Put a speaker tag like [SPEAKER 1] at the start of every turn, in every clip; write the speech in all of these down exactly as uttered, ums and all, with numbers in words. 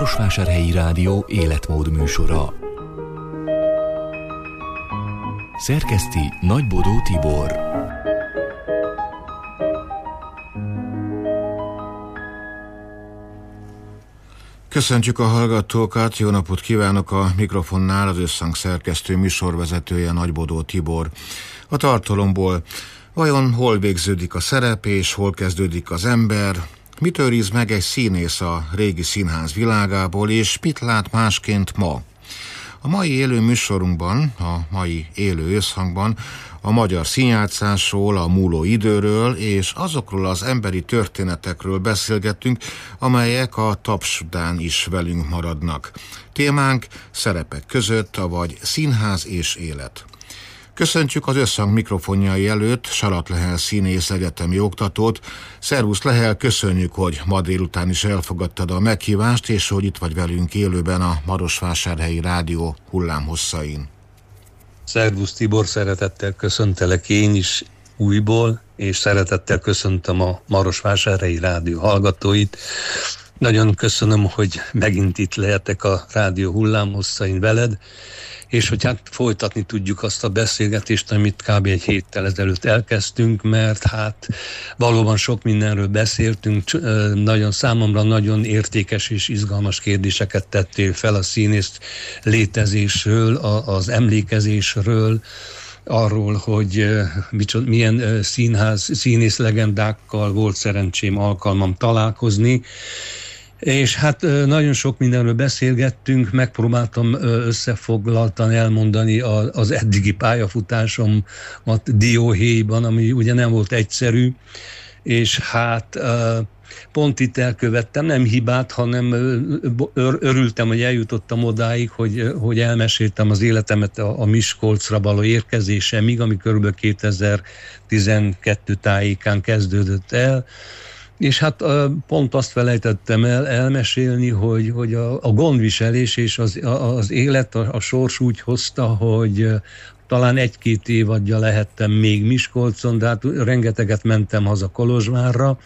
[SPEAKER 1] Marosvásárhelyi Rádió életmód műsora. Szerkeszti Nagybodó Tibor.
[SPEAKER 2] Köszöntjük a hallgatókat, jó napot kívánok! A mikrofonnál az Összhang szerkesztő műsorvezetője Nagybodó Tibor. A tartalomból: vajon hol végződik a szerep és hol kezdődik az ember? Mit őriz meg egy színész a régi színház világából, és mit lát másként ma? A mai élő műsorunkban, a mai élő összhangban a magyar színjátszásról, a múló időről és azokról az emberi történetekről beszélgettünk, amelyek a taps után is velünk maradnak. Témánk: szerepek között, avagy színház és élet. Köszöntjük az Összhang mikrofonjai előtt Sarat Lehel színész egyetemi oktatót. Szervusz Lehel, köszönjük, hogy ma délután is elfogadtad a meghívást, és hogy itt vagy velünk élőben a Marosvásárhelyi Rádió hullámhosszain.
[SPEAKER 3] Szervusz Tibor, szeretettel köszöntelek én is újból, és szeretettel köszöntöm a Marosvásárhelyi Rádió hallgatóit. Nagyon köszönöm, hogy megint itt lehetek a rádió hullámhosszain veled, és hogy hát folytatni tudjuk azt a beszélgetést, amit kb. Egy héttel ezelőtt elkezdtünk, mert hát valóban sok mindenről beszéltünk, nagyon számomra nagyon értékes és izgalmas kérdéseket tettél fel a színész létezésről, az emlékezésről, arról, hogy milyen színház, színész legendákkal volt szerencsém, alkalmam találkozni. És hát nagyon sok mindenről beszélgettünk, megpróbáltam összefoglaltan elmondani az eddigi pályafutásomat dióhéjban, ami ugye nem volt egyszerű, és hát pont itt elkövettem, nem hibát, hanem örültem, hogy eljutottam odáig, hogy, hogy elmeséltem az életemet a, a Miskolcra való érkezésemig, ami körülbelül kétezer-tizenkettő tájékán kezdődött el. És hát pont azt felejtettem el elmesélni, hogy, hogy a, a gondviselés és az, az élet, a, a sors úgy hozta, hogy talán egy-két évadja lehettem még Miskolcon, de hát rengeteget mentem haza Kolozsvárra,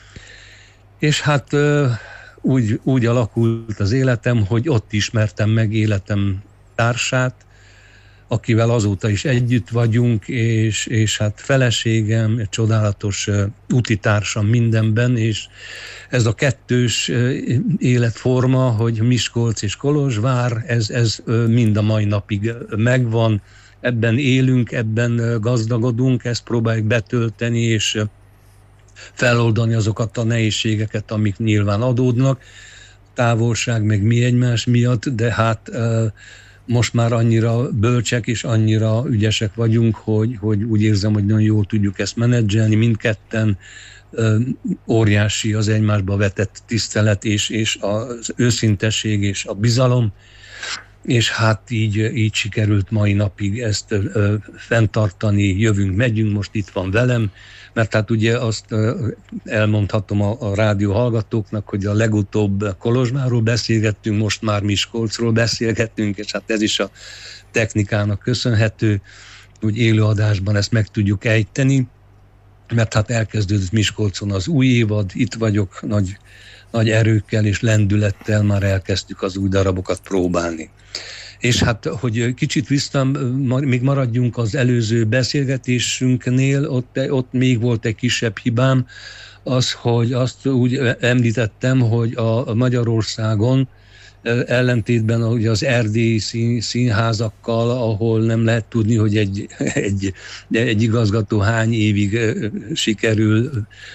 [SPEAKER 3] és hát úgy, úgy alakult az életem, hogy ott ismertem meg életem társát, akivel azóta is együtt vagyunk, és, és hát feleségem, egy csodálatos uh, utitársam mindenben, és ez a kettős uh, életforma, hogy Miskolc és Kolozsvár, ez, ez uh, mind a mai napig megvan, ebben élünk, ebben uh, gazdagodunk, ezt próbáljuk betölteni, és uh, feloldani azokat a nehézségeket, amik nyilván adódnak, távolság meg mi egymás miatt, de hát uh, most már annyira bölcsek és annyira ügyesek vagyunk, hogy, hogy úgy érzem, hogy nagyon jól tudjuk ezt menedzselni. Mindketten ö, óriási az egymásba vetett tisztelet és, és az őszintesség és a bizalom, és hát így, így sikerült mai napig ezt ö, fenntartani, jövünk, megyünk, most itt van velem, mert hát ugye azt elmondhatom a, a rádió hallgatóknak, hogy a legutóbb Kolozsvárról beszélgettünk, most már Miskolcról beszélgettünk, és hát ez is a technikának köszönhető, hogy élőadásban ezt meg tudjuk ejteni, mert hát elkezdődött Miskolcon az új évad, itt vagyok nagy, nagy erőkkel és lendülettel, már elkezdtük az új darabokat próbálni. És hát, hogy kicsit vissza, még maradjunk az előző beszélgetésünknél, ott, ott még volt egy kisebb hibám, az, hogy azt úgy említettem, hogy a Magyarországon ellentétben ugye az erdélyi szín, színházakkal, ahol nem lehet tudni, hogy egy, egy, egy igazgató hány évig sikerül,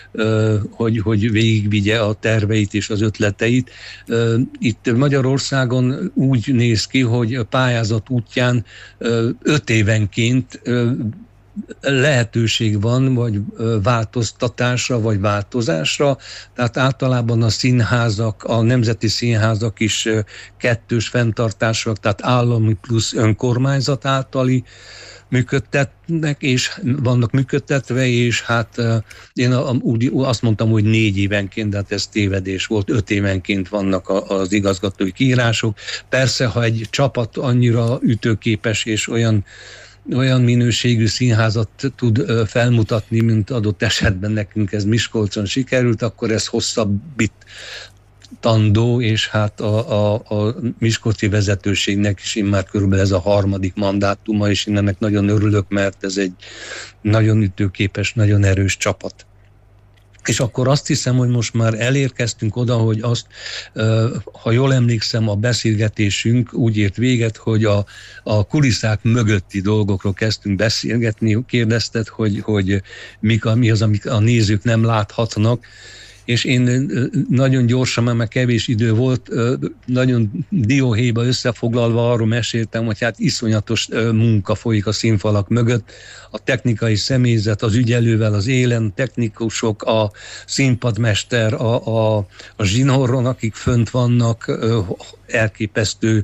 [SPEAKER 3] hogy, hogy végigvigye a terveit és az ötleteit. Itt Magyarországon úgy néz ki, hogy pályázat útján öt évenként lehetőség van, vagy változtatásra, vagy változásra, tehát általában a színházak, a nemzeti színházak is kettős fenntartások, tehát állami plusz önkormányzat általi működtetnek, és vannak működtetve, és hát én úgy azt mondtam, hogy négy évenként, de hát ez tévedés volt, öt évenként vannak az igazgatói kiírások. Persze, ha egy csapat annyira ütőképes és olyan olyan minőségű színházat tud felmutatni, mint adott esetben nekünk ez Miskolcon sikerült, akkor ez hosszabbít tandó, és hát a, a, a miskolci vezetőségnek is immár körülbelül ez a harmadik mandátuma, és én ennek nagyon örülök, mert ez egy nagyon ütőképes, nagyon erős csapat. És akkor azt hiszem, hogy most már elérkeztünk oda, hogy azt, ha jól emlékszem, a beszélgetésünk úgy ért véget, hogy a, a kulisszák mögötti dolgokról kezdtünk beszélgetni. Kérdezted, hogy, hogy mik a, mi az, amik a nézők nem láthatnak, és én nagyon gyorsan, mert már kevés idő volt, nagyon dióhéjba összefoglalva arról meséltem, hogy hát iszonyatos munka folyik a színfalak mögött. A technikai személyzet, az ügyelővel, az élen, technikusok, a színpadmester, a, a, a zsinóron, akik fönt vannak, elképesztő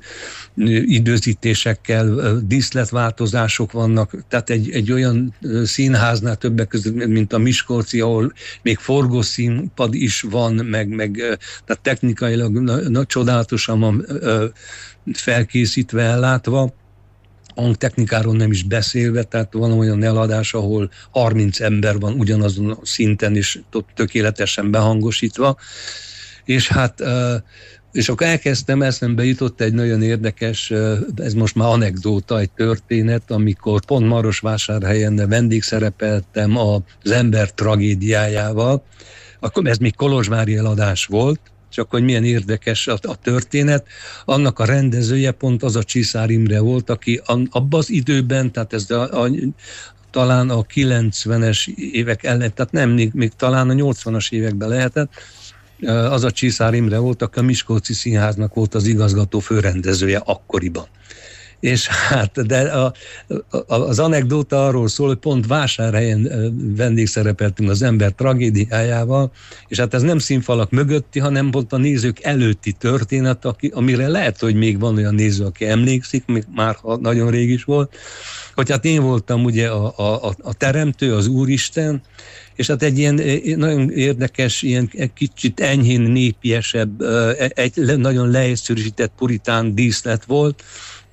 [SPEAKER 3] időzítésekkel, díszletváltozások vannak, tehát egy, egy olyan színháznál többek között, mint a miskolci, ahol még forgószínpad is van, meg, meg tehát technikailag na, na, csodálatosan van felkészítve, ellátva, hangtechnikáról nem is beszélve, tehát van olyan eladás, ahol harminc ember van ugyanazon a szinten és tökéletesen behangosítva, és hát és akkor elkezdtem, eszembe jutott egy nagyon érdekes, ez most már anekdóta, egy történet, amikor pont Marosvásárhelyen vendégszerepeltem az Ember tragédiájával, akkor ez még kolozsvári eladás volt, csak hogy milyen érdekes a, a történet. Annak a rendezője pont az a Csiszár Imre volt, aki abban az időben, tehát ez a, a, talán a kilencvenes évek ellen, tehát nem, még, még talán a nyolcvanas években lehetett, az a Csiszár Imre volt, aki a Miskolci Színháznak volt az igazgató főrendezője akkoriban. És hát, de a, a, az anekdóta arról szól, hogy pont Vásárhelyen vendégszerepeltünk az Ember tragédiájával, és hát ez nem színfalak mögötti, hanem pont a nézők előtti történet, aki, amire lehet, hogy még van olyan néző, aki emlékszik, még már nagyon rég is volt, hogy hát én voltam ugye a, a, a teremtő, az Úristen, és hát egy ilyen nagyon érdekes, ilyen egy kicsit enyhén népiesebb, egy nagyon leegyszerűsített puritán díszlet volt,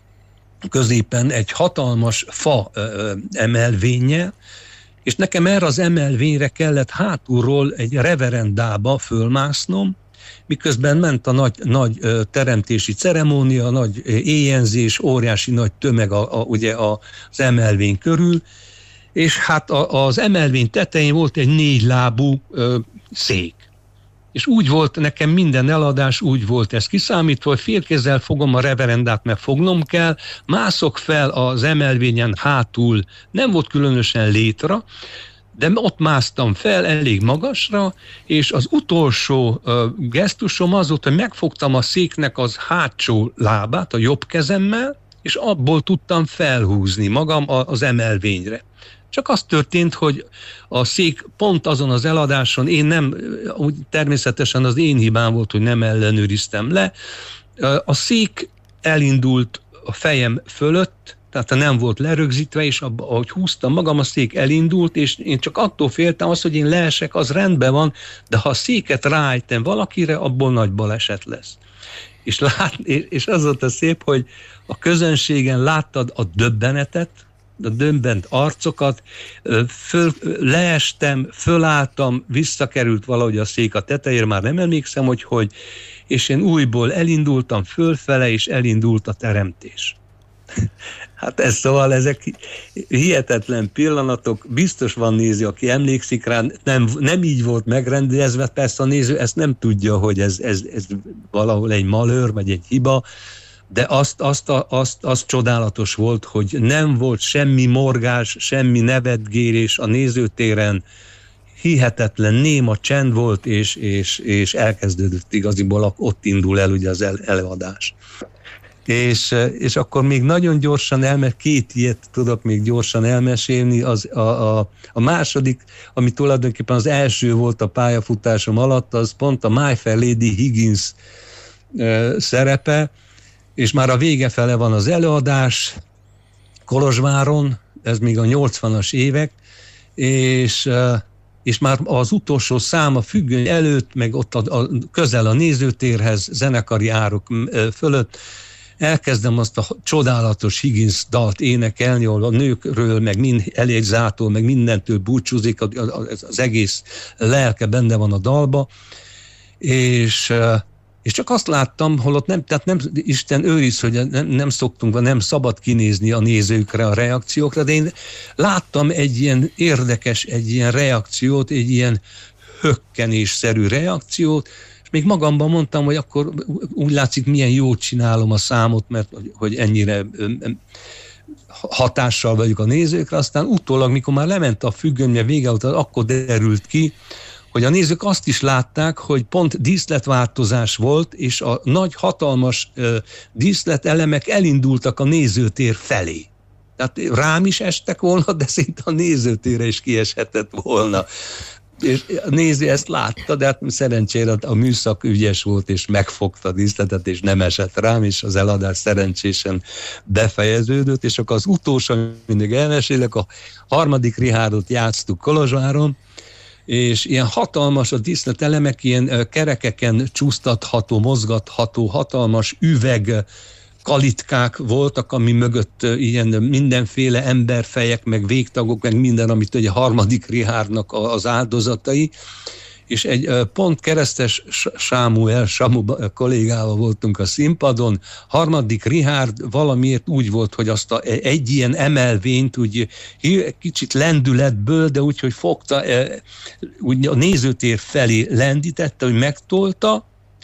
[SPEAKER 3] középen egy hatalmas fa emelvénye, és nekem erre az emelvényre kellett hátulról egy reverendába fölmásznom, miközben ment a nagy, nagy teremtési ceremónia, nagy éjjenzés, óriási nagy tömeg a, a, ugye az emelvény körül, és hát a, az emelvény tetején volt egy négy lábú ö, szék. És úgy volt nekem minden eladás, úgy volt ez kiszámítva, hogy félkézzel fogom a reverendát, mert fognom kell, mászok fel az emelvényen hátul, nem volt különösen létra, de ott másztam fel elég magasra, és az utolsó uh, gesztusom az volt, hogy megfogtam a széknek az hátsó lábát a jobb kezemmel, és abból tudtam felhúzni magam az emelvényre. Csak az történt, hogy a szék pont azon az eladáson, én nem, úgy természetesen az én hibám volt, hogy nem ellenőriztem le, a szék elindult a fejem fölött, tehát nem volt lerögzítve, és abba, ahogy húztam magam, a szék elindult, és én csak attól féltem, az, hogy én leesek, az rendben van, de ha a széket ráejtem valakire, abból nagy baleset lesz. És, lát, és az volt a szép, hogy a közönségen láttad a döbbenetet, a döbbent arcokat, föl, leestem, fölálltam, visszakerült valahogy a szék a tetejére, már nem emlékszem, hogy hogy, és én újból elindultam fölfele, és elindult a teremtés. Hát ez szóval ezek hihetetlen pillanatok, biztos van néző, aki emlékszik rá, nem, nem így volt megrendezve, persze a néző ezt nem tudja, hogy ez, ez, ez valahol egy malőr, vagy egy hiba, de azt, azt, azt, azt csodálatos volt, hogy nem volt semmi morgás, semmi nevetgélés a nézőtéren, hihetetlen néma csend volt, és, és, és elkezdődött igaziból, ott indul el ugye az el, előadás. És, és akkor még nagyon gyorsan elmes, két ilyet tudok még gyorsan elmesélni, az a, a, a második, ami tulajdonképpen az első volt a pályafutásom alatt, az pont a My Fair Lady Higgins uh, szerepe, és már a vége fele van az előadás, Kolozsváron, ez még a nyolcvanas évek, és, és már az utolsó szám a függöny előtt, meg ott a, a, közel a nézőtérhez, zenekari árok fölött, elkezdem azt a csodálatos Higgins dalt énekelni, ahol a nőkről, meg mind elérzától, meg mindentől búcsúzik, az egész lelke benne van a dalba, és És csak azt láttam, holott nem, tehát nem, Isten őriz, hogy nem, nem szoktunk, nem szabad kinézni a nézőkre, a reakciókra, de én láttam egy ilyen érdekes, egy ilyen reakciót, egy ilyen hökkenésszerű reakciót, és még magamban mondtam, hogy akkor úgy látszik, milyen jót csinálom a számot, mert hogy ennyire hatással vagyok a nézőkre, aztán utólag, mikor már lement a függöny vége után, akkor derült ki, hogy a nézők azt is látták, hogy pont díszletváltozás volt, és a nagy, hatalmas uh, díszletelemek elindultak a nézőtér felé. Tehát rám is estek volna, de szinte a nézőtérre is kieshetett volna. És a néző ezt látta, de hát szerencsére a műszak ügyes volt, és megfogta a díszletet, és nem esett rám, és az eladás szerencsésen befejeződött, és akkor az utolsó, mindig elmesélek, a harmadik Richardot játsztuk Kolozsváron, és ilyen hatalmas a díszletelemek, ilyen kerekeken csúsztatható, mozgatható, hatalmas üveg kalitkák voltak, ami mögött ilyen mindenféle emberfejek, meg végtagok, meg minden, amit ugye a harmadik Richardnak az áldozatai, és egy pont Keresztes Sámuel, Samu kollégával voltunk a színpadon, harmadik Richard valamiért úgy volt, hogy azt a, egy ilyen emelvényt úgy kicsit lendületből, de úgy, hogy fogta, úgy a nézőtér felé lendítette, hogy megtolta,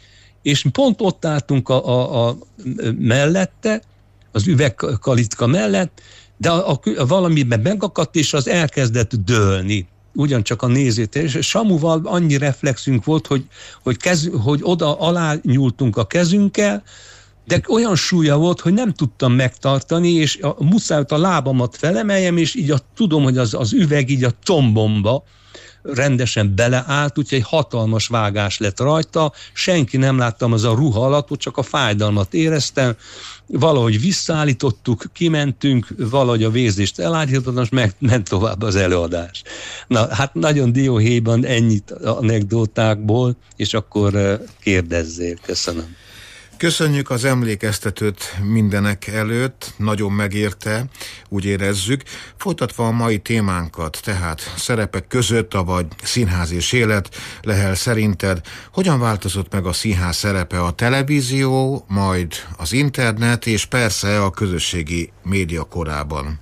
[SPEAKER 3] és pont ott álltunk a, a, a mellette, az üvegkalitka mellett, de a, a, a valamiben megakadt, és az elkezdett dőlni. Ugyancsak a nézőtér, és Samuval annyi reflexünk volt, hogy, hogy, kez, hogy oda alá nyúltunk a kezünkkel, de olyan súlya volt, hogy nem tudtam megtartani, és a, muszáj a lábamat felemeljem, és így a, tudom, hogy az, az üveg így a combomba rendesen beleállt, úgyhogy egy hatalmas vágás lett rajta, senki nem láttam az a ruha alatt, csak a fájdalmat éreztem, valahogy visszaállítottuk, kimentünk, valahogy a vérzést elállítottam, és meg, ment tovább az előadás. Na, hát nagyon dióhéjban ennyit anekdótákból, és akkor kérdezzél. Köszönöm.
[SPEAKER 2] Köszönjük az emlékeztetőt mindenek előtt, nagyon megérte, úgy érezzük. Folytatva a mai témánkat, tehát szerepek között, avagy színház és élet, Lehel, szerinted hogyan változott meg a színház szerepe a televízió, majd az internet, és persze a közösségi média korában?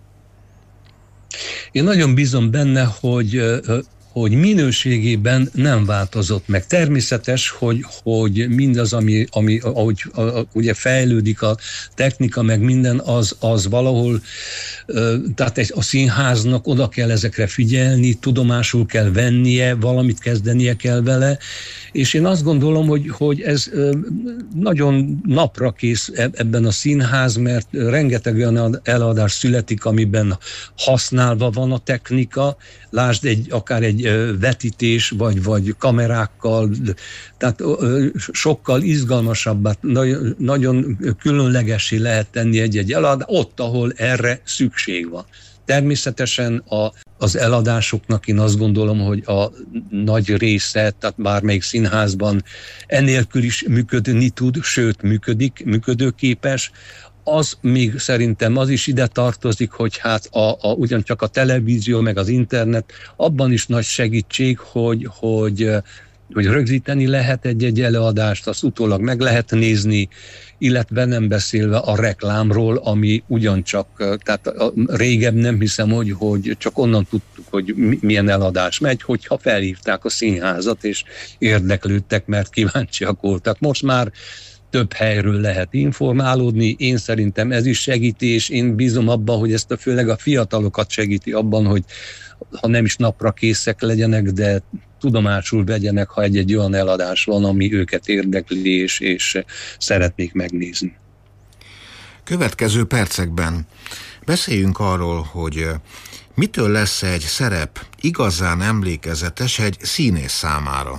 [SPEAKER 3] Én nagyon bízom benne, hogy hogy minőségében nem változott meg. Természetes, hogy, hogy mindaz, ami, ami ahogy a, a, ugye fejlődik a technika, meg minden, az, az valahol, tehát a színháznak oda kell ezekre figyelni, tudomásul kell vennie, valamit kezdenie kell vele, és én azt gondolom, hogy, hogy ez nagyon napra kész ebben a színház, mert rengeteg olyan eladás születik, amiben használva van a technika, lásd egy, akár egy vetítés, vagy, vagy kamerákkal, tehát sokkal izgalmasabbá, nagyon különlegessé lehet tenni egy-egy eladást, ott, ahol erre szükség van. Természetesen a, az eladásoknak én azt gondolom, hogy a nagy része, tehát bármelyik színházban enélkül is működni tud, sőt működik, működőképes. Az még szerintem az is ide tartozik, hogy hát a, a, ugyancsak a televízió meg az internet abban is nagy segítség, hogy, hogy, hogy rögzíteni lehet egy-egy előadást, azt utólag meg lehet nézni, illetve nem beszélve a reklámról, ami ugyancsak, tehát a, régebb nem hiszem, hogy, hogy csak onnan tudtuk, hogy milyen eladás megy, hogyha felhívták a színházat, és érdeklődtek, mert kíváncsiak voltak. Most már több helyről lehet informálódni, én szerintem ez is segíti, és én bízom abban, hogy ezt a főleg a fiatalokat segíti abban, hogy ha nem is napra készek legyenek, de tudomásul vegyenek, ha egy-egy olyan eladás van, ami őket érdekli, és, és szeretnék megnézni.
[SPEAKER 2] Következő percekben beszéljünk arról, hogy mitől lesz egy szerep igazán emlékezetes egy színész számára.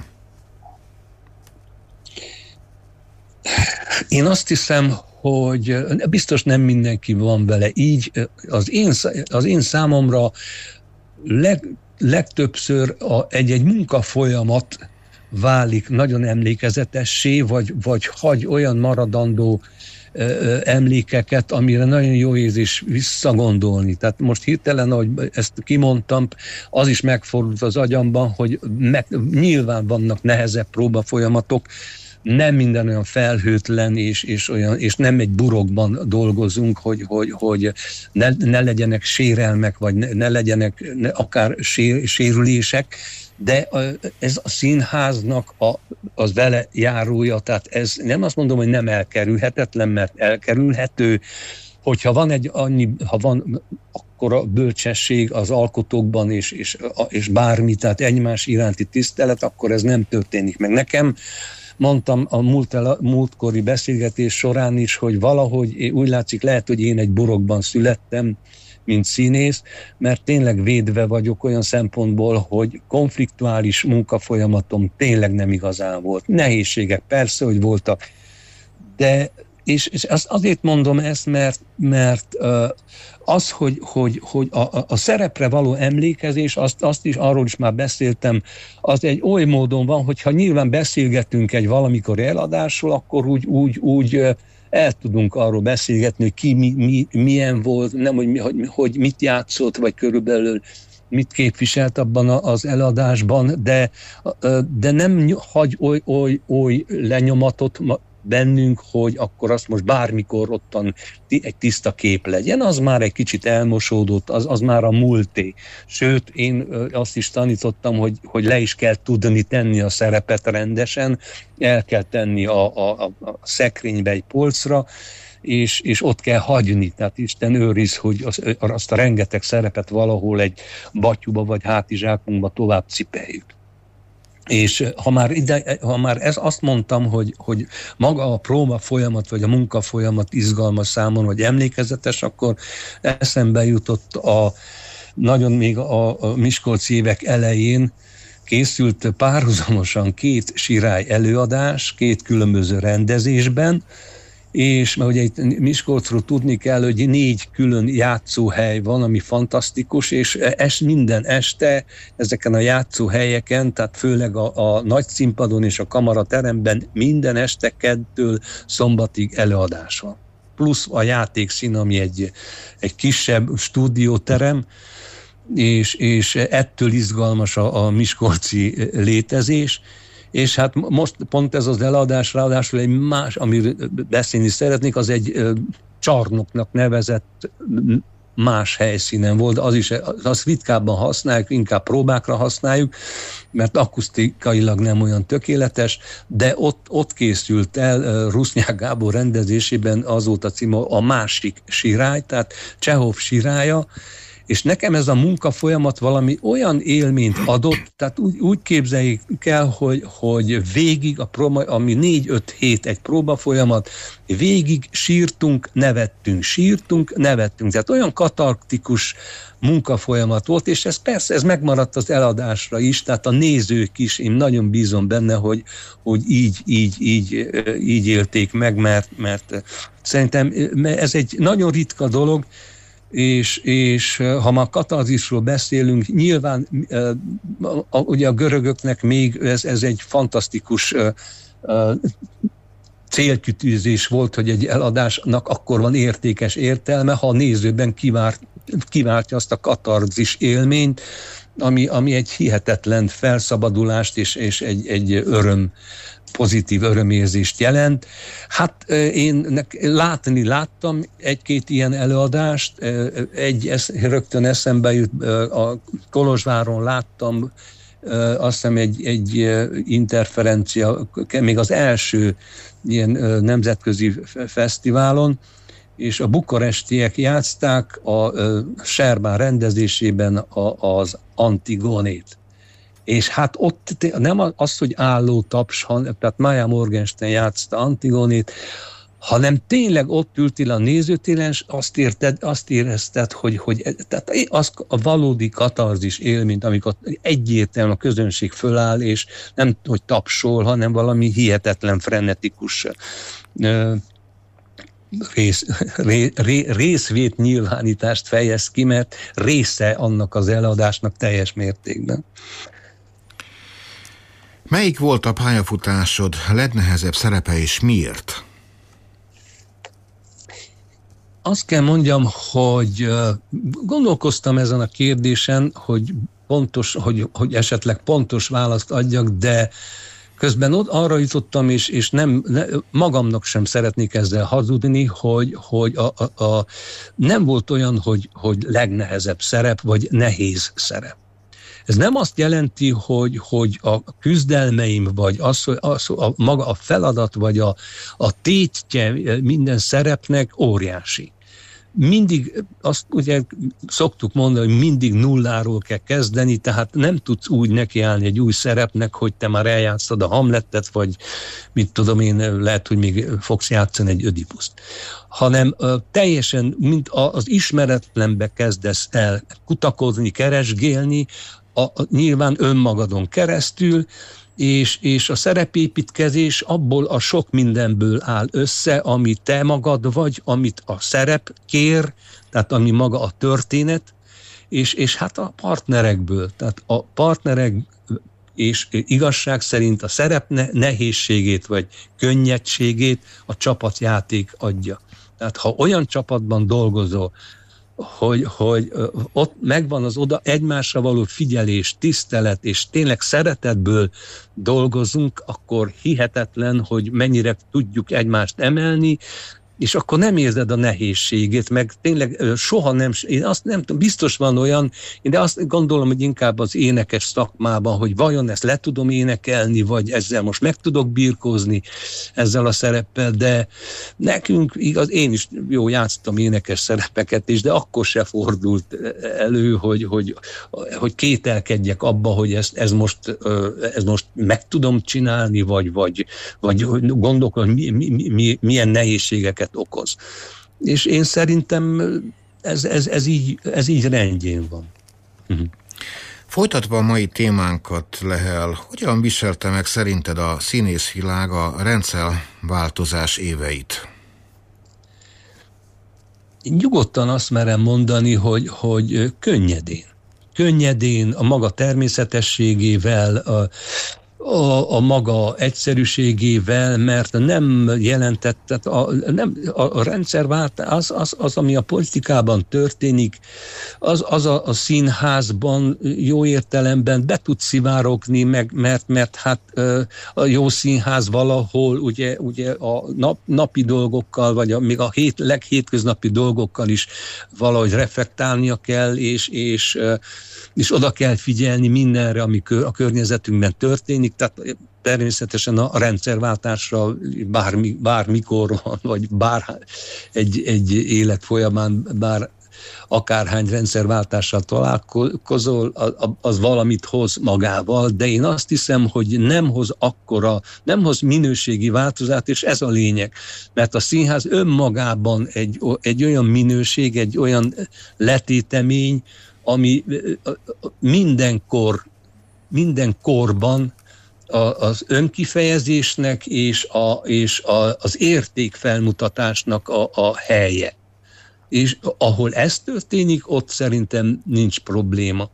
[SPEAKER 3] Én azt hiszem, hogy biztos nem mindenki van vele így. Az én, az én számomra leg, legtöbbször a, egy-egy munkafolyamat válik nagyon emlékezetessé, vagy, vagy hagy olyan maradandó ö, emlékeket, amire nagyon jó érzés visszagondolni. Tehát most hirtelen, ahogy ezt kimondtam, az is megfordult az agyamban, hogy meg, nyilván vannak nehezebb próbafolyamatok, nem minden olyan felhőtlen, és, és, olyan, és nem egy burokban dolgozunk, hogy, hogy, hogy ne, ne legyenek sérelmek, vagy ne, ne legyenek ne, akár sér, sérülések, de ez a színháznak a, az vele járója, tehát ez nem azt mondom, hogy nem elkerülhetetlen, mert elkerülhető, hogyha van egy annyi, ha van akkor a bölcsesség az alkotókban, és, és, és bármi, tehát egymás iránti tisztelet, akkor ez nem történik meg. Nekem mondtam a múlt, múltkori beszélgetés során is, hogy valahogy úgy látszik, lehet, hogy én egy burokban születtem, mint színész, mert tényleg védve vagyok olyan szempontból, hogy konfliktuális munkafolyamatom tényleg nem igazán volt. Nehézségek persze, hogy voltak, de és, és azért mondom ezt, mert, mert az, hogy, hogy, hogy a, a szerepre való emlékezés, azt, azt is, arról is már beszéltem, az egy oly módon van, hogyha nyilván beszélgetünk egy valamikor eladásról, akkor úgy, úgy, úgy el tudunk arról beszélgetni, hogy ki mi, mi, milyen volt, nem, hogy, hogy, hogy mit játszott, vagy körülbelül mit képviselt abban az eladásban, de, de nem hagy oly, oly, oly lenyomatot bennünk, hogy akkor azt most bármikor ottan egy tiszta kép legyen, az már egy kicsit elmosódott, az, az már a múlté. Sőt, én azt is tanítottam, hogy, hogy le is kell tudni tenni a szerepet rendesen, el kell tenni a, a, a szekrénybe egy polcra, és, és ott kell hagyni. Tehát Isten őriz, hogy az, azt a rengeteg szerepet valahol egy batyuba vagy hátizsákunkba tovább cipeljük. És ha már, ide, ha már ez, azt mondtam, hogy, hogy maga a próba folyamat, vagy a munka folyamat izgalmas számon, vagy emlékezetes, akkor eszembe jutott a nagyon még a, a miskolci évek elején készült párhuzamosan két sirály előadás, két különböző rendezésben, és mert ugye itt Miskolcról tudni kell, hogy négy külön játszóhely van, ami fantasztikus, és es, minden este ezeken a játszóhelyeken, tehát főleg a, a nagy színpadon és a kamarateremben minden este kettől szombatig előadás van. Plusz a játékszín, ami egy, egy kisebb stúdióterem, és, és ettől izgalmas a, a miskolci létezés. És hát most pont ez az eladás, ráadásul egy más, amiről beszélni szeretnék, az egy csarnoknak nevezett más helyszínen volt, az is, azt ritkábban használjuk, inkább próbákra használjuk, mert akusztikailag nem olyan tökéletes, de ott, ott készült el Rusnyák Gábor rendezésében, az volt a címe, a másik sirály, tehát Csehov sirálya, és nekem ez a munka folyamat valami olyan élményt adott, tehát úgy, úgy képzeljük el, hogy, hogy végig, a próba, ami négy-öt hét egy próba folyamat, végig sírtunk, nevettünk, sírtunk, nevettünk. Tehát olyan katarktikus munkafolyamat volt, és ez persze, ez megmaradt az eladásra is, tehát a nézők is, én nagyon bízom benne, hogy, hogy így, így, így, így élték meg, mert, mert szerintem ez egy nagyon ritka dolog, És, és ha már katarzisról beszélünk, nyilván a, ugye a görögöknek még ez, ez egy fantasztikus uh, uh, célkitűzés volt, hogy egy eladásnak akkor van értékes értelme, ha a nézőben kivárt, kiváltja azt a katarzis élményt, ami, ami egy hihetetlen felszabadulást és, és egy, egy öröm, pozitív örömérzést jelent. Hát én látni láttam egy-két ilyen előadást, egy ez, rögtön eszembe jut, a Kolozsváron láttam, azt hiszem egy, egy interferencia, még az első ilyen nemzetközi fesztiválon, és a bukarestiek játszták a Serbán rendezésében a, az Antigónét. És hát ott nem az, hogy álló taps, tehát Maja Morgenstern játszta Antigónét, hanem tényleg ott ültél a nézőtéren, és azt, érted, azt érezted, hogy, hogy tehát az a valódi katarzis élményt, amikor egyértelműen a közönség föláll, és nem hogy tapsol, hanem valami hihetetlen, frenetikus Rész, ré, ré, részvét nyilvánítást fejez ki, mert része annak az eladásnak teljes mértékben.
[SPEAKER 2] Melyik volt a pályafutásod legnehezebb szerepe, és miért?
[SPEAKER 3] Azt kell mondjam, hogy gondolkoztam ezen a kérdésen, hogy pontos, hogy, hogy esetleg pontos választ adjak, de Közben ott arra jutottam, és, és nem, ne, magamnak sem szeretnék ezzel hazudni, hogy, hogy a, a, a, nem volt olyan, hogy, hogy legnehezebb szerep, vagy nehéz szerep. Ez nem azt jelenti, hogy, hogy a küzdelmeim, vagy az, az, a, maga a feladat, vagy a, a tétje minden szerepnek óriási. Mindig, azt ugye szoktuk mondani, hogy mindig nulláról kell kezdeni, tehát nem tudsz úgy nekiállni egy új szerepnek, hogy te már eljátszod a Hamletet, vagy mit tudom én, lehet, hogy még fogsz játszani egy Ödipuszt. Hanem uh, teljesen, mint az ismeretlenbe kezdesz el kutakodni, keresgélni, a, a, nyilván önmagadon keresztül, És, és a szerepépítkezés abból a sok mindenből áll össze, ami te magad vagy, amit a szerep kér, tehát ami maga a történet, és, és hát a partnerekből, tehát a partnerek és igazság szerint a szerep nehézségét vagy könnyedségét a csapatjáték adja. Tehát ha olyan csapatban dolgozol, Hogy, hogy ott megvan az oda egymásra való figyelés, tisztelet, és tényleg szeretetből dolgozunk, akkor hihetetlen, hogy mennyire tudjuk egymást emelni, és akkor nem érzed a nehézségét, meg tényleg soha nem, én azt nem tudom, biztos van olyan, de azt gondolom, hogy inkább az énekes szakmában, hogy vajon ezt le tudom énekelni, vagy ezzel most meg tudok birkózni ezzel a szereppel, de nekünk igaz, én is jó játszottam énekes szerepeket is, de akkor se fordult elő, hogy, hogy, hogy kételkedjek abba, hogy ezt, ez, most, ez most meg tudom csinálni, vagy, vagy, vagy gondolkodom, mi, mi, mi, milyen nehézségeket okoz. És én szerintem ez, ez, ez, így, ez így rendjén van. Uh-huh.
[SPEAKER 2] Folytatva a mai témánkat, Lehel, hogyan viselte meg szerinted a színészvilág a rendszerváltozás éveit?
[SPEAKER 3] Nyugodtan azt merem mondani, hogy, hogy könnyedén. Könnyedén, a maga természetességével, a A, a maga egyszerűségével, mert nem jelentett, tehát a, nem, a, a rendszerváltás, az, az, az, ami a politikában történik, az, az a, a színházban jó értelemben be tud szivárogni, meg, mert, mert hát a jó színház valahol ugye, ugye a nap, napi dolgokkal, vagy a, még a hét, leghétköznapi dolgokkal is valahogy reflektálnia kell, és, és és oda kell figyelni mindenre, ami a környezetünkben történik, tehát természetesen a rendszerváltásra bármi, bármikor van, vagy bár egy, egy élet folyamán, bár akárhány rendszerváltással találkozol, az valamit hoz magával, de én azt hiszem, hogy nem hoz akkora, nem hoz minőségi változást, és ez a lényeg. Mert a színház önmagában egy, egy olyan minőség, egy olyan letétemény, ami mindenkor, minden korban az önkifejezésnek és, a, és a, az értékfelmutatásnak a, a helye. És ahol ez történik, ott szerintem nincs probléma.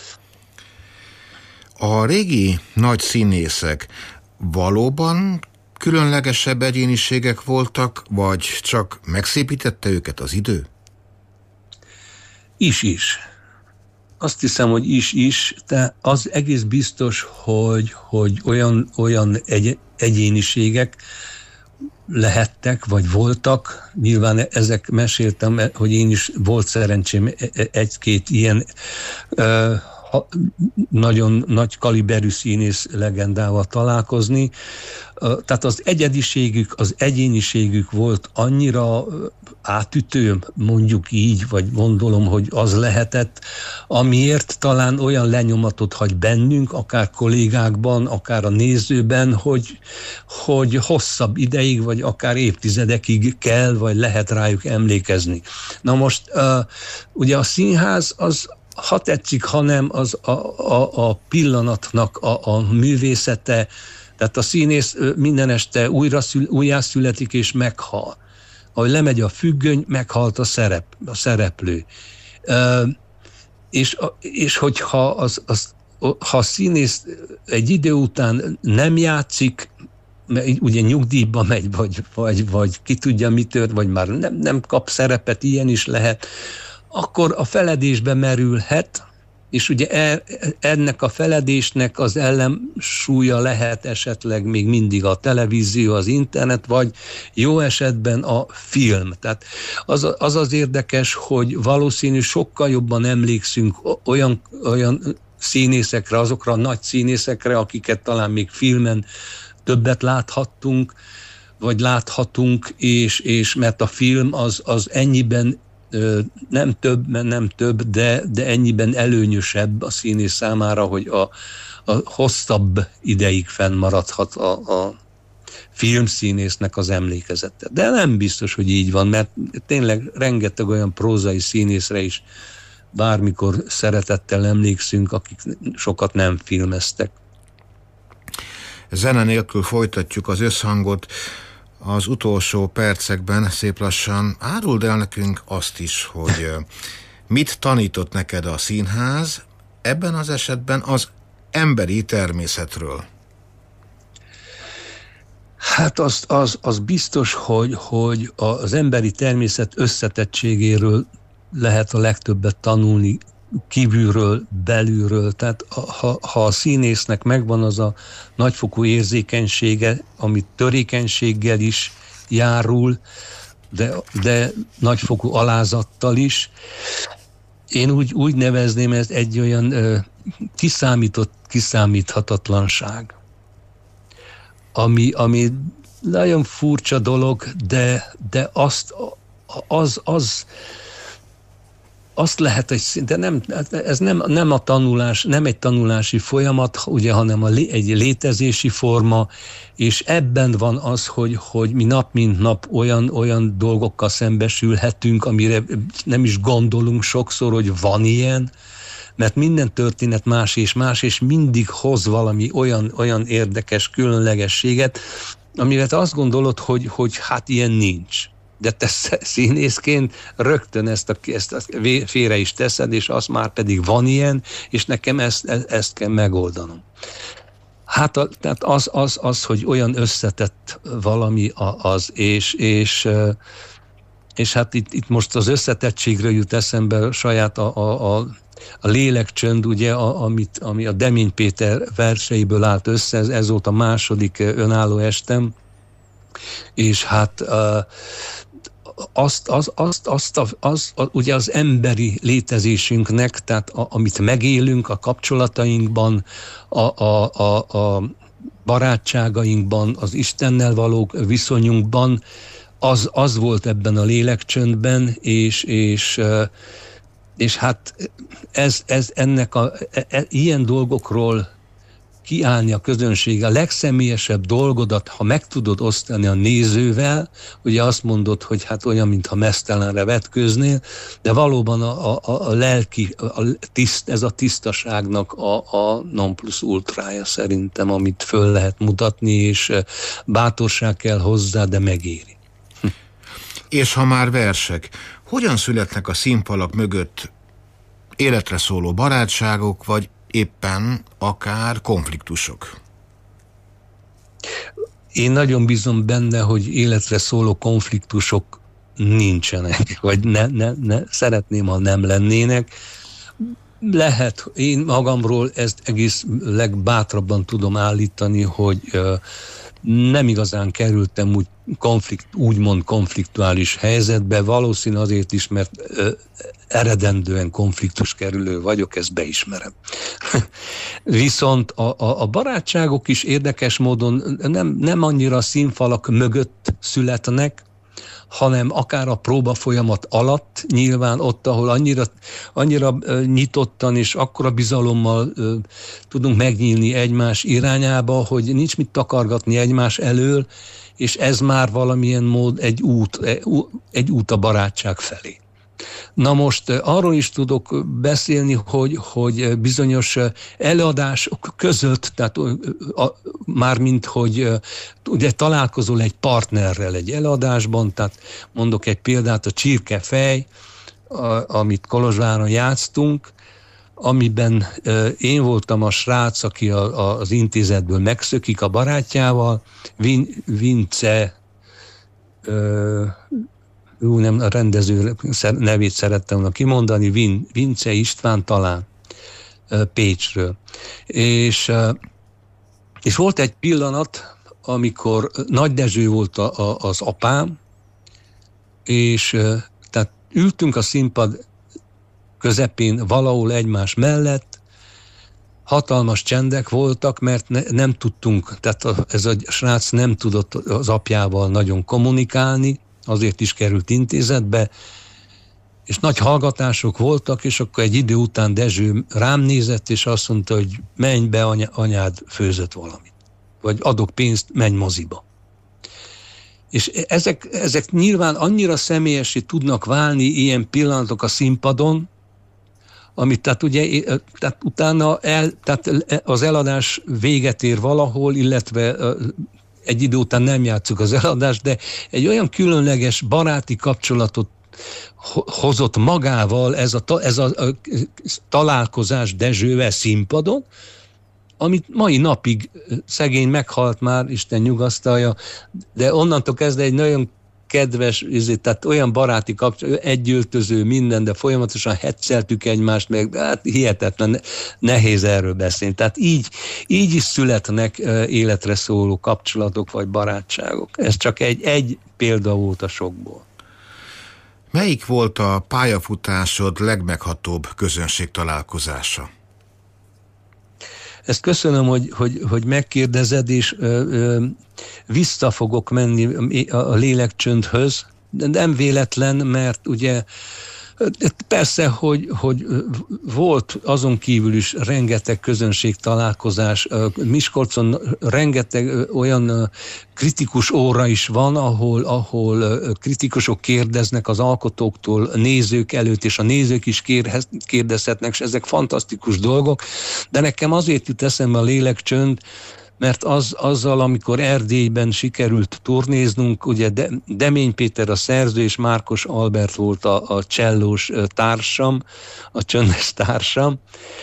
[SPEAKER 2] A régi nagy színészek valóban különlegesebb egyéniségek voltak, vagy csak megszépítette őket az idő?
[SPEAKER 3] Is-is. Azt hiszem, hogy is-is, de az egész biztos, hogy, hogy olyan, olyan egy, egyéniségek lehettek, vagy voltak. Nyilván ezek meséltem, hogy én is volt szerencsém egy-két ilyen uh, nagyon nagy kaliberű színész legendával találkozni. Tehát az egyediségük, az egyéniségük volt annyira átütő, mondjuk így, vagy gondolom, hogy az lehetett, amiért talán olyan lenyomatot hagy bennünk, akár kollégákban, akár a nézőben, hogy, hogy hosszabb ideig, vagy akár évtizedekig kell, vagy lehet rájuk emlékezni. Na most ugye a színház az, ha tetszik, ha nem, az a, a, a pillanatnak a, a művészete, tehát a színész minden este újra szül, újjászületik és meghal. Ahogy lemegy a függöny, meghalt a, szerep, a szereplő. E, és, és hogyha az, az, ha a színész egy idő után nem játszik, ugye nyugdíjba megy, vagy, vagy, vagy ki tudja mitől, vagy már nem, nem kap szerepet, ilyen is lehet, akkor a feledésbe merülhet, És ugye e, ennek a feledésnek az ellensúlya lehet esetleg még mindig a televízió, az internet, vagy jó esetben a film. Tehát az az, az érdekes, hogy valószínű sokkal jobban emlékszünk olyan, olyan színészekre, azokra a nagy színészekre, akiket talán még filmen többet láthattunk, vagy láthatunk, és, és mert a film az, az ennyiben nem több, mert nem több, de, de ennyiben előnyösebb a színész számára, hogy a, a hosszabb ideig fennmaradhat a, a filmszínésznek az emlékezete. De nem biztos, hogy így van, mert tényleg rengeteg olyan prózai színészre is bármikor szeretettel emlékszünk, akik sokat nem filmeztek.
[SPEAKER 2] Zene nélkül folytatjuk az összhangot. Az utolsó percekben szép lassan áruld el nekünk azt is, hogy mit tanított neked a színház, ebben az esetben az emberi természetről.
[SPEAKER 3] Hát az, az, az biztos, hogy, hogy az emberi természet összetettségéről lehet a legtöbbet tanulni, kívülről, belülről. Tehát ha, ha a színésznek megvan az a nagyfokú érzékenysége, ami törékenységgel is járul, de, de nagyfokú alázattal is, én úgy, úgy nevezném ezt egy olyan ö, kiszámított kiszámíthatatlanság, ami, ami nagyon furcsa dolog, de, de azt, az, az azt lehet, hogy de nem, ez nem, nem a tanulás, nem egy tanulási folyamat, ugye, hanem a, egy létezési forma, és ebben van az, hogy, hogy mi nap mint nap olyan, olyan dolgokkal szembesülhetünk, amire nem is gondolunk sokszor, hogy van ilyen, mert minden történet más és más, és mindig hoz valami olyan, olyan érdekes különlegességet, amivel te azt gondolod, hogy, hogy hát ilyen nincs. De te színészként rögtön ezt, a, ezt a félre is teszed, és az már pedig van ilyen, és nekem ezt, ezt kell megoldanom. Hát a, tehát az, az, az, hogy olyan összetett valami az, és, és, és hát itt, itt most az összetettségről jut eszembe saját a, a, a, a lélekcsönd, ugye, a, amit, ami a Demény Péter verseiből állt össze, ez, ez volt a második önálló estem, és hát azt, az, azt, azt, az, az, az, ugye az emberi létezésünknek, tehát a, amit megélünk a kapcsolatainkban, a, a, a, a barátságainkban, az Istennel való viszonyunkban, az, az volt ebben a lélekcsöndben, és, és, és hát ez, ez ennek a, e, ilyen dolgokról kiállni a közönség, a legszemélyesebb dolgodat, ha meg tudod osztani a nézővel, ugye azt mondod, hogy hát olyan, mintha meztelenre vetkőznél, de valóban a, a, a lelki, a tiszt, ez a tisztaságnak a, a non plus ultrája szerintem, amit föl lehet mutatni, és bátorság kell hozzá, de megéri. Hm.
[SPEAKER 2] És ha már versek, hogyan születnek a színfalak mögött életre szóló barátságok, vagy éppen akár konfliktusok?
[SPEAKER 3] Én nagyon bízom benne, hogy életre szóló konfliktusok nincsenek, vagy ne, ne, ne, szeretném, ha nem lennének. Lehet, én magamról ezt egész legbátrabban tudom állítani, hogy uh, nem igazán kerültem úgy konflikt, úgymond konfliktuális helyzetbe, valószínű azért is, mert uh, eredendően konfliktuskerülő vagyok, ezt beismerem. Viszont a, a, a barátságok is érdekes módon nem, nem annyira a színfalak mögött születnek, hanem akár a próba folyamat alatt, nyilván ott, ahol annyira, annyira nyitottan és akkora bizalommal uh, tudunk megnyílni egymás irányába, hogy nincs mit takargatni egymás elől, és ez már valamilyen mód egy út, egy út a barátság felé. Na most arról is tudok beszélni, hogy, hogy bizonyos előadások között, tehát mármint, hogy ugye találkozol egy partnerrel egy előadásban, tehát mondok egy példát, a Csirkefej, amit Kolozsváron játsztunk, amiben én voltam a srác, aki a, a, az intézetből megszökik a barátjával, Vin, Vince, ö, Ú, nem, a rendező nevét szerettem volna kimondani, Vin, Vince István talán. Pécsről. És, és volt egy pillanat, amikor Nagy Dezső volt a, a, az apám, és tehát ültünk a színpad közepén valahol egymás mellett, hatalmas csendek voltak, mert ne, nem tudtunk, tehát a, ez a srác nem tudott az apjával nagyon kommunikálni, azért is került intézetbe, és nagy hallgatások voltak, és akkor egy idő után Dezső rám nézett, és azt mondta, hogy menj be, anya, anyád főzött valamit. Vagy adok pénzt, menj moziba. És ezek, ezek nyilván annyira személyesé tudnak válni ilyen pillanatok a színpadon, amit tehát ugye, tehát utána el, tehát az eladás véget ér valahol, illetve egy idő után nem játsszuk az eladást, de egy olyan különleges baráti kapcsolatot hozott magával ez a, ez a, a találkozás Dezsővel színpadon, amit mai napig szegény meghalt már, Isten nyugasztalja, de onnantól kezdve egy nagyon kedves, tehát olyan baráti kapcsolat, egyöltöző minden, de folyamatosan hecceltük egymást, meg hát hihetetlen nehéz erről beszélni. Tehát így, így is születnek életre szóló kapcsolatok vagy barátságok. Ez csak egy, egy példa volt a sokból.
[SPEAKER 2] Melyik volt a pályafutásod legmeghatóbb közönségtalálkozása?
[SPEAKER 3] Ezt köszönöm, hogy, hogy, hogy megkérdezed, és ö, ö, vissza fogok menni a lélekcsöndhöz, de nem véletlen, mert ugye persze, hogy, hogy volt azon kívül is rengeteg közönségtalálkozás. Miskolcon rengeteg olyan kritikus óra is van, ahol, ahol kritikusok kérdeznek az alkotóktól, nézők előtt, és a nézők is kérdezhetnek, és ezek fantasztikus dolgok. De nekem azért jut eszembe a lélekcsönd, mert az, azzal, amikor Erdélyben sikerült turnéznunk, ugye De, Demény Péter a szerző, és Márkos Albert volt a, a csellós társam, a csöndes társam,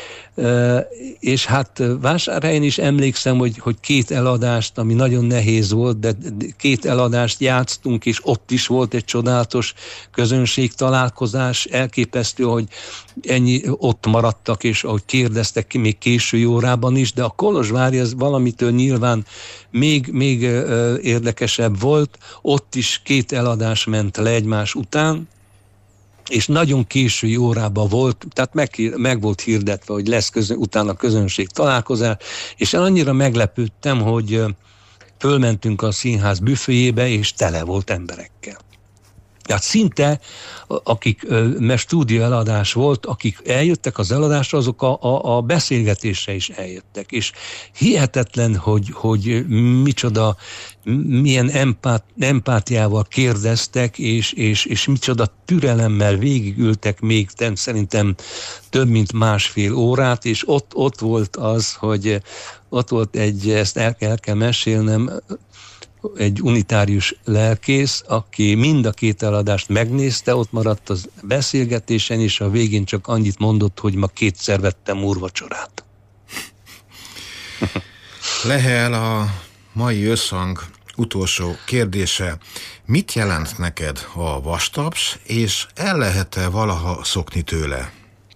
[SPEAKER 3] és hát Vásárhelyen is emlékszem, hogy, hogy két eladást, ami nagyon nehéz volt, de két eladást játsztunk, és ott is volt egy csodálatos közönségtalálkozás, elképesztő, hogy ennyi ott maradtak, és ahogy kérdeztek ki, még késői órában is, de a Kolozsvári az valamitől nyilván még, még érdekesebb volt, ott is két eladás ment le egymás után, és nagyon késői órában volt, tehát meg, meg volt hirdetve, hogy lesz közön, utána közönség találkozás, és annyira meglepődtem, hogy fölmentünk a színház büféjébe, és tele volt emberekkel. Tehát szinte, akik, mert stúdió eladás volt, akik eljöttek az eladásra, azok a, a, a beszélgetésre is eljöttek. És hihetetlen, hogy, hogy micsoda, milyen empát, empátiával kérdeztek, és, és, és micsoda türelemmel végigültek még szerintem több mint másfél órát, és ott, ott volt az, hogy ott volt egy, ezt el kell, el kell mesélnem, egy unitárius lelkész, aki mind a két eladást megnézte, ott maradt az beszélgetésen, és a végén csak annyit mondott, hogy ma kétszer vettem úrvacsorát.
[SPEAKER 2] Lehel, a mai összhang utolsó kérdése. Mit jelent neked a vastaps, és el lehet-e valaha szokni tőle?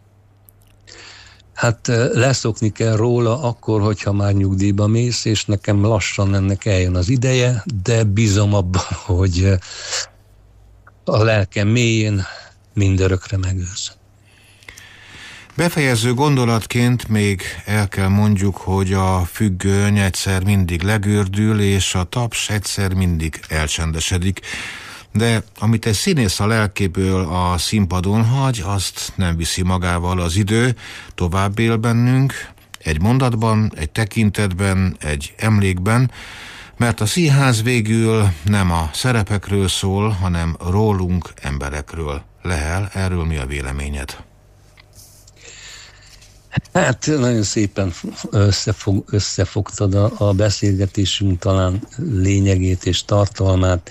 [SPEAKER 3] Hát leszokni kell róla akkor, hogyha már nyugdíjba mész, és nekem lassan ennek eljön az ideje, de bízom abban, hogy a lelkem mélyén mindörökre megőrz.
[SPEAKER 2] Befejező gondolatként még el kell mondjuk, hogy a függöny egyszer mindig legördül, és a taps egyszer mindig elcsendesedik. De amit egy színész a lelkéből a színpadon hagy, azt nem viszi magával az idő, tovább él bennünk, egy mondatban, egy tekintetben, egy emlékben, mert a színház végül nem a szerepekről szól, hanem rólunk, emberekről. Lehel, erről mi a véleményed?
[SPEAKER 3] Hát nagyon szépen összefog, összefogtad a, a beszélgetésünk talán lényegét és tartalmát.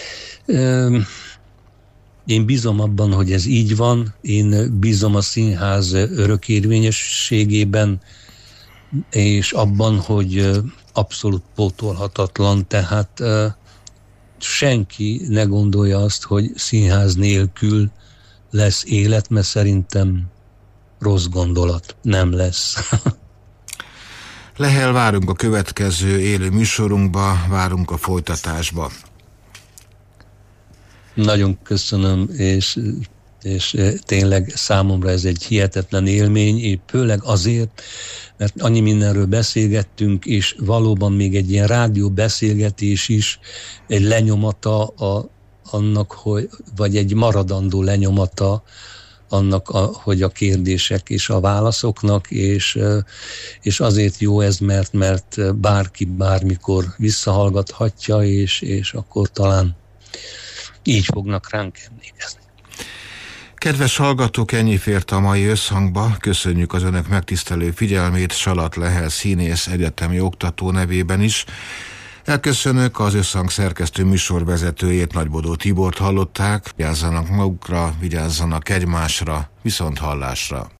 [SPEAKER 3] Én bízom abban, hogy ez így van, én bízom a színház örökérvényességében, és abban, hogy abszolút pótolhatatlan, tehát senki ne gondolja azt, hogy színház nélkül lesz élet, mert szerintem rossz gondolat nem lesz.
[SPEAKER 2] Lehel, várunk a következő élő műsorunkba, várunk a folytatásba.
[SPEAKER 3] Nagyon köszönöm, és, és tényleg számomra ez egy hihetetlen élmény, főleg azért, mert annyi mindenről beszélgettünk, és valóban még egy ilyen rádió beszélgetés is egy lenyomata a, annak, hogy, vagy egy maradandó lenyomata annak, a, hogy a kérdések és a válaszoknak, és, és azért jó ez, mert, mert bárki bármikor visszahallgathatja, és, és akkor talán így fognak ránk emlékezni.
[SPEAKER 2] Kedves hallgatók, ennyi fért a mai összhangba. Köszönjük az önök megtisztelő figyelmét Salat Lehel színész, egyetemi oktató nevében is. Elköszönök, az összhang szerkesztő műsorvezetőjét, Nagybodó Tibort hallották. Vigyázzanak magukra, vigyázzanak egymásra, viszont hallásra.